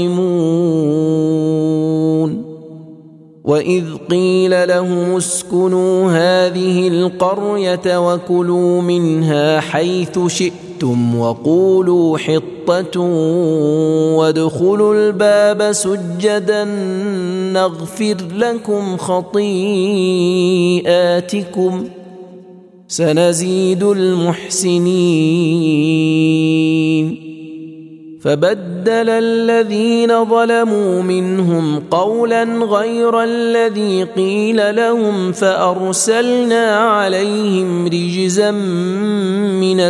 يظلمون وإذ قيل لهم اسكنوا هذه القرية وكلوا منها حيث شئتم وقولوا حطة وادخلوا الباب سجدا نغفر لكم خطيئاتكم سنزيد المحسنين فبدل الذين ظلموا منهم قولا غير الذي قيل لهم فأرسلنا عليهم رجزا من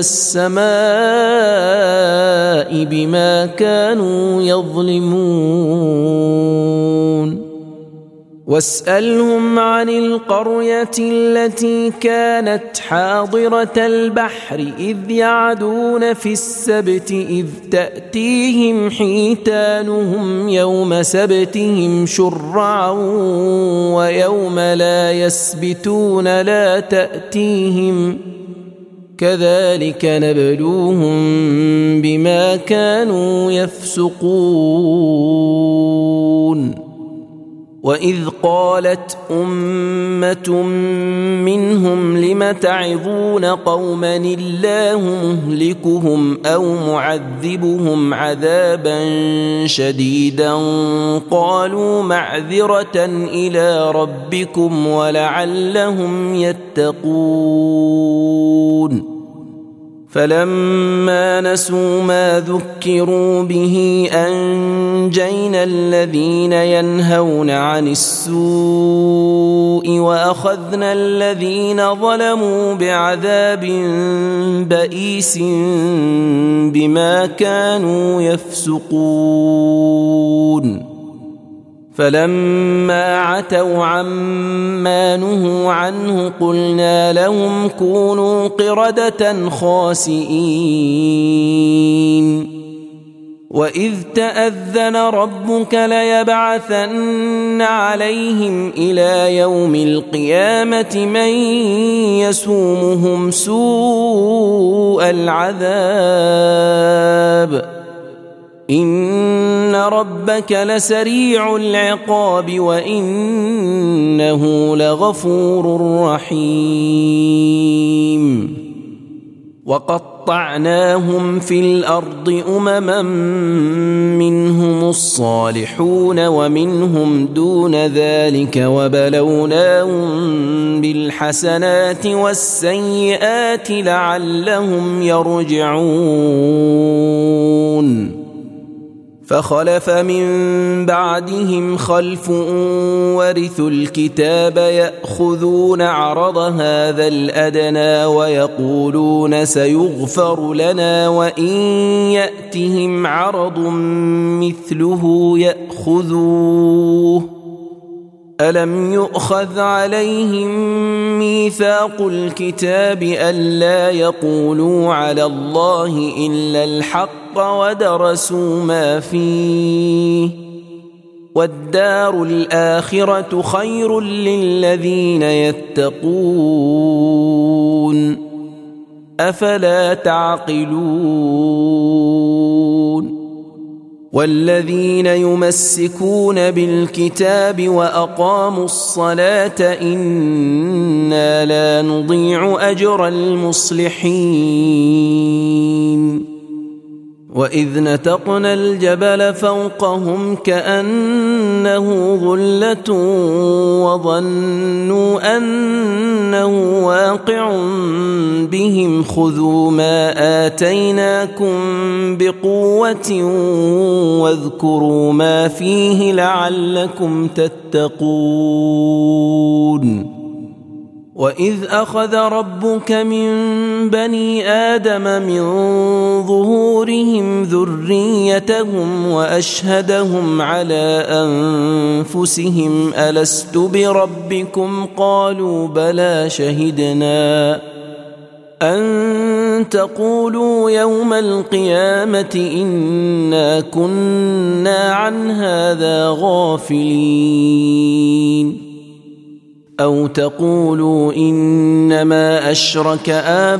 السماء بما كانوا يظلمون واسألهم عن القرية التي كانت حاضرة البحر إذ يعدون في السبت إذ تأتيهم حيتانهم يوم سبتهم شرعا ويوم لا يسبتون لا تأتيهم كذلك نبلوهم بما كانوا يفسقون وإذ قالت أمة منهم لم تعظون قوما الله مهلكهم أو معذبهم عذابا شديدا قالوا معذرة إلى ربكم ولعلهم يتقون فلما نسوا ما ذكروا به أنجينا الذين ينهون عن السوء وأخذنا الذين ظلموا بعذاب بئيس بما كانوا يفسقون فلما عتوا عما نهوا عنه قلنا لهم كونوا قردة خاسئين وإذ تأذن ربك ليبعثن عليهم إلى يوم القيامة من يسومهم سوء العذاب إن ربك لسريع العقاب وإنه لغفور رحيم وقطعناهم في الأرض أمما منهم الصالحون ومنهم دون ذلك وبلوناهم بالحسنات والسيئات لعلهم يرجعون فخلف من بعدهم خلف ورثوا الكتاب يأخذون عرض هذا الأدنى ويقولون سيغفر لنا وإن يأتهم عرض مثله يأخذوه ألم يؤخذ عليهم ميثاق الكتاب ألا يقولوا على الله إلا الحق ودرسوا ما فيه والدار الآخرة خير للذين يتقون أفلا تعقلون والذين يمسكون بالكتاب وأقاموا الصلاة إنا لا نضيع أجر المصلحين وإذ نتقنا الجبل فوقهم كأنه ظلة وظنوا أنه واقع بهم خذوا ما آتيناكم بقوة واذكروا ما فيه لعلكم تتقون وإذ أخذ ربك من بني آدم من ظهورهم ذريتهم وأشهدهم على أنفسهم ألست بربكم قالوا بلى شهدنا أن تقولوا يوم القيامة إنا كنا عن هذا غافلين أو تقولوا إنما أشرك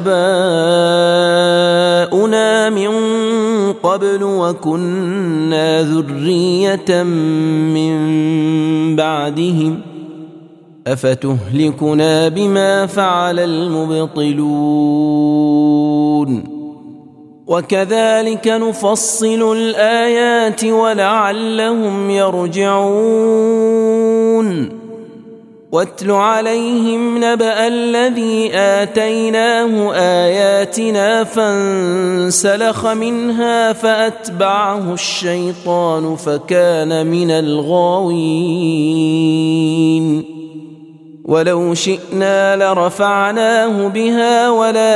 آباؤنا من قبل وكنا ذرية من بعدهم أفتهلكنا بما فعل المبطلون وكذلك نفصل الآيات ولعلهم يرجعون واتل عليهم نبأ الذي آتيناه آياتنا فانسلخ منها فأتبعه الشيطان فكان من الغاوين ولو شئنا لرفعناه بها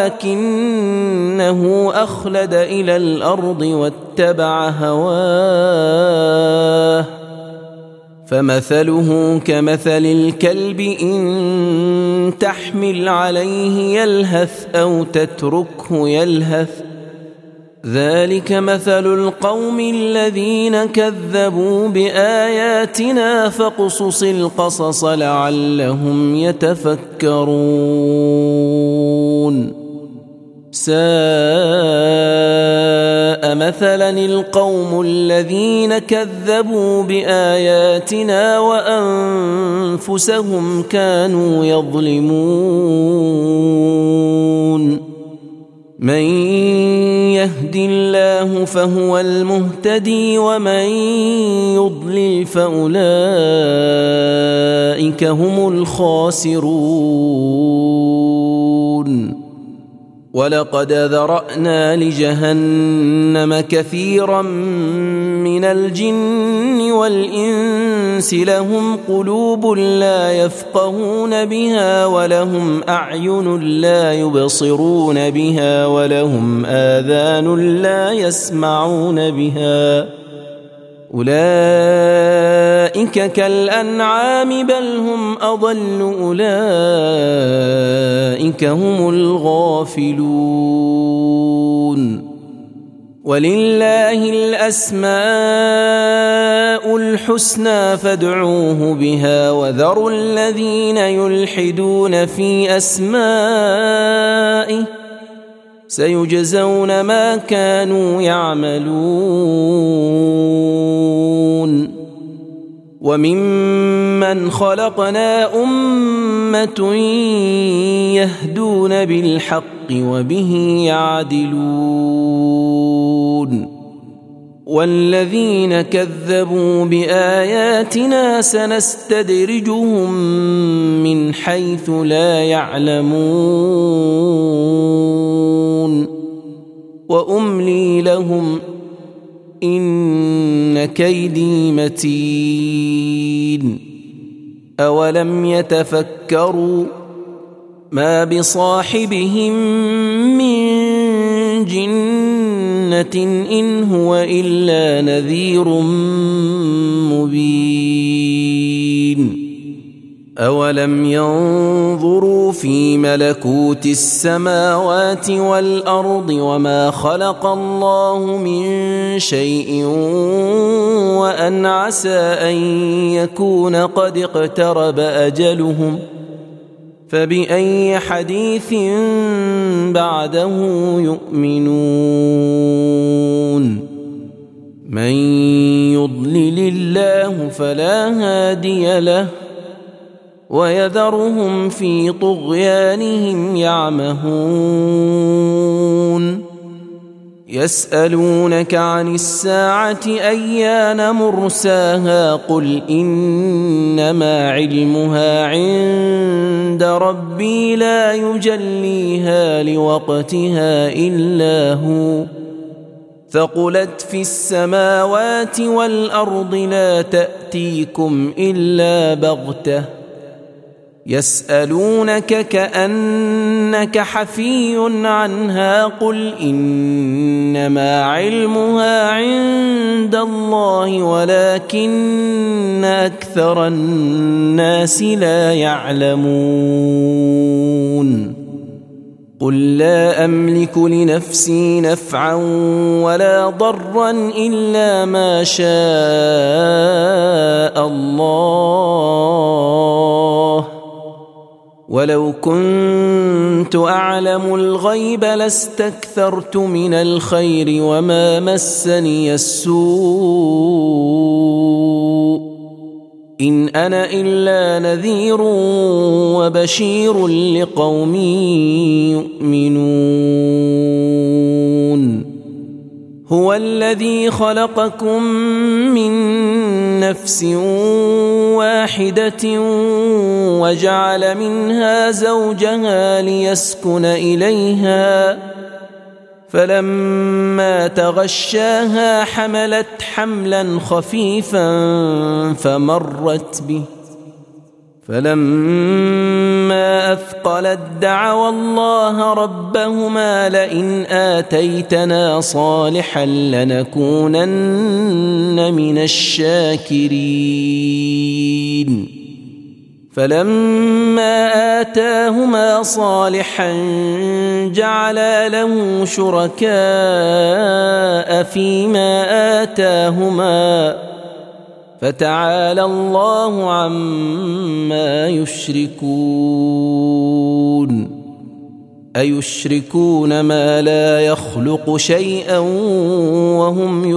ولكنه أخلد إلى الأرض واتبع هواه فمثله كمثل الكلب إن تحمل عليه يلهث أو تتركه يلهث ذلك مثل القوم الذين كذبوا بآياتنا فاقصص القصص لعلهم يتفكرون ساء مثلا القوم الذين كذبوا بآياتنا وأنفسهم كانوا يظلمون من يهد الله فهو المهتدي ومن يضلل فأولئك هم الخاسرون ولقد ذرأنا لجهنم كثيرا من الجن والإنس لهم قلوب لا يفقهون بها ولهم أعين لا يبصرون بها ولهم آذان لا يسمعون بها أولئك كالأنعام بل هم أضل أولئك هم الغافلون ولله الأسماء الحسنى فادعوه بها وذروا الذين يلحدون في أسمائه سيجزون ما كانوا يعملون وممن خلقنا أمة يهدون بالحق وبه يعدلون والذين كذبوا بآياتنا سنستدرجهم من حيث لا يعلمون وأملي لهم إن كيدي متين أولم يتفكروا ما بصاحبهم من جنة إن هو إلا نذير مبين أولم ينظروا في ملكوت السماوات والأرض وما خلق الله من شيء وأن عسى أن يكون قد اقترب أجلهم فبأي حديث بعده يؤمنون من يضلل الله فلا هادي له ويذرهم في طغيانهم يعمهون يسألونك عن الساعة أيان مرساها قل إنما علمها عند ربي لا يجليها لوقتها إلا هو ثقلت في السماوات والأرض لا تأتيكم إلا بغتة يسألونك كأنك حفي عنها قل إنما علمها عند الله ولكن أكثر الناس لا يعلمون قل لا أملك لنفسي نفعا ولا ضرا إلا ما شاء الله ولو كنت أعلم الغيب لاستكثرت من الخير وما مسني السوء إن أنا إلا نذير وبشير لقوم يؤمنون هو الذي خلقكم من نفس واحدة وجعل منها زوجها ليسكن إليها فلما تغشاها حملت حملا خفيفا فمرت به فلما أثقلت دعوا الله ربهما لئن آتيتنا صالحا لنكونن من الشاكرين فلما آتاهما صالحا جعلا له شركاء فيما آتاهما فتعالى الله عما يشركون أيشركون ما لا يخلق شيئا وهم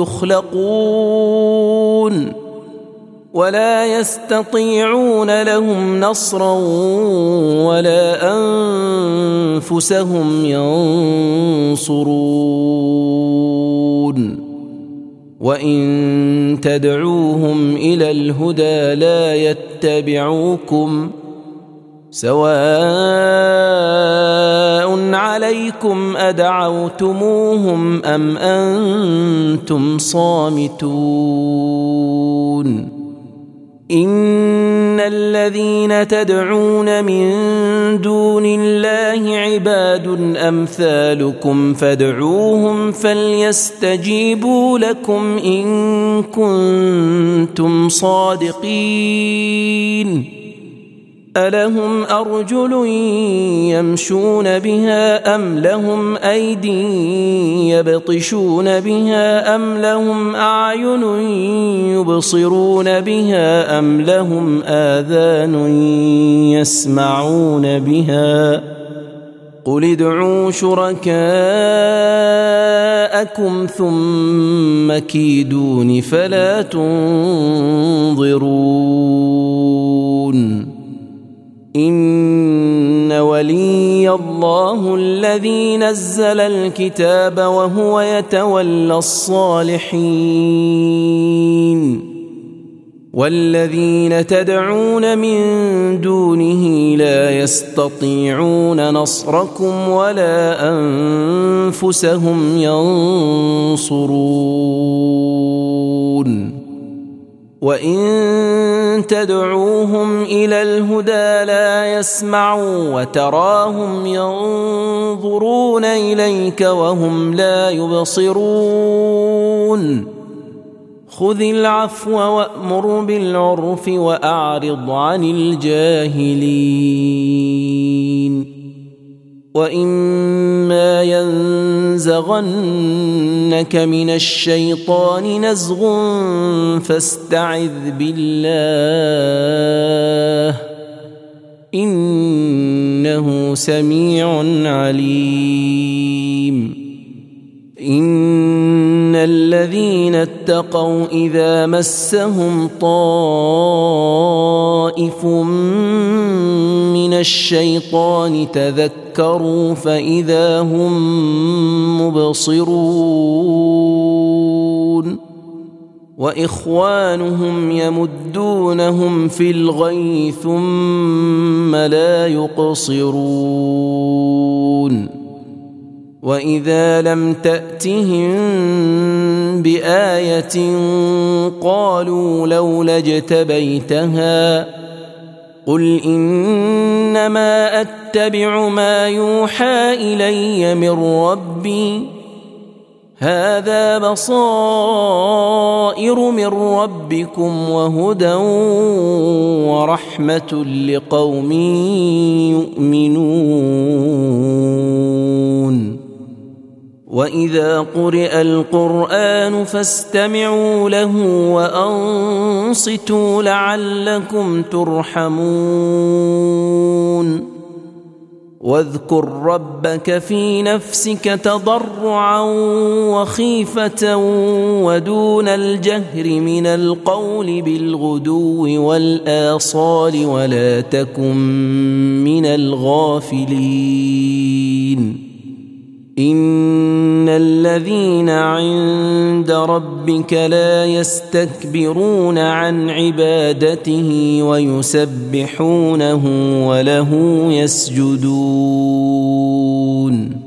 يخلقون ولا يستطيعون لهم نصرا ولا أنفسهم ينصرون وإن تدعوهم إلى الهدى لا يتبعوكم سواء عليكم أدعوتموهم أم أنتم صامتون إن الذين تدعون من دون الله عباد أمثالكم فادعوهم فليستجيبوا لكم إن كنتم صادقين ألهم أرجل يمشون بها أم لهم أيدي يبطشون بها أم لهم أعين يبصرون بها أم لهم آذان يسمعون بها قل ادعوا شركاءكم ثم كيدون فلا تنظرون إن ولي الله الذي نزل الكتاب وهو يتولى الصالحين والذين تدعون من دونه لا يستطيعون نصركم ولا أنفسهم ينصرون وإن تدعوهم إلى الهدى لا يسمعوا وتراهم ينظرون إليك وهم لا يبصرون خذ العفو وأمر بالعرف وأعرض عن الجاهلين وإما ينزغنك من الشيطان نزغ فاستعذ بالله إنه سميع عليم إن الذين اتقوا إذا مسهم طائف من الشيطان تذكروا فإذا هم مبصرون وإخوانهم يمدونهم في الغي ثم لا يقصرون وإذا لم تأتهم بآية قالوا لولا اجتبيتها قل إنما أتبع ما يوحى إلي من ربي هذا بصائر من ربكم وهدى ورحمة لقوم يؤمنون وإذا قرئ القرآن فاستمعوا له وأنصتوا لعلكم ترحمون واذكر ربك في نفسك تضرعا وخيفة ودون الجهر من القول بالغدو والآصال ولا تكن من الغافلين إن الذين عند ربك لا يستكبرون عن عبادته ويسبحونه وله يسجدون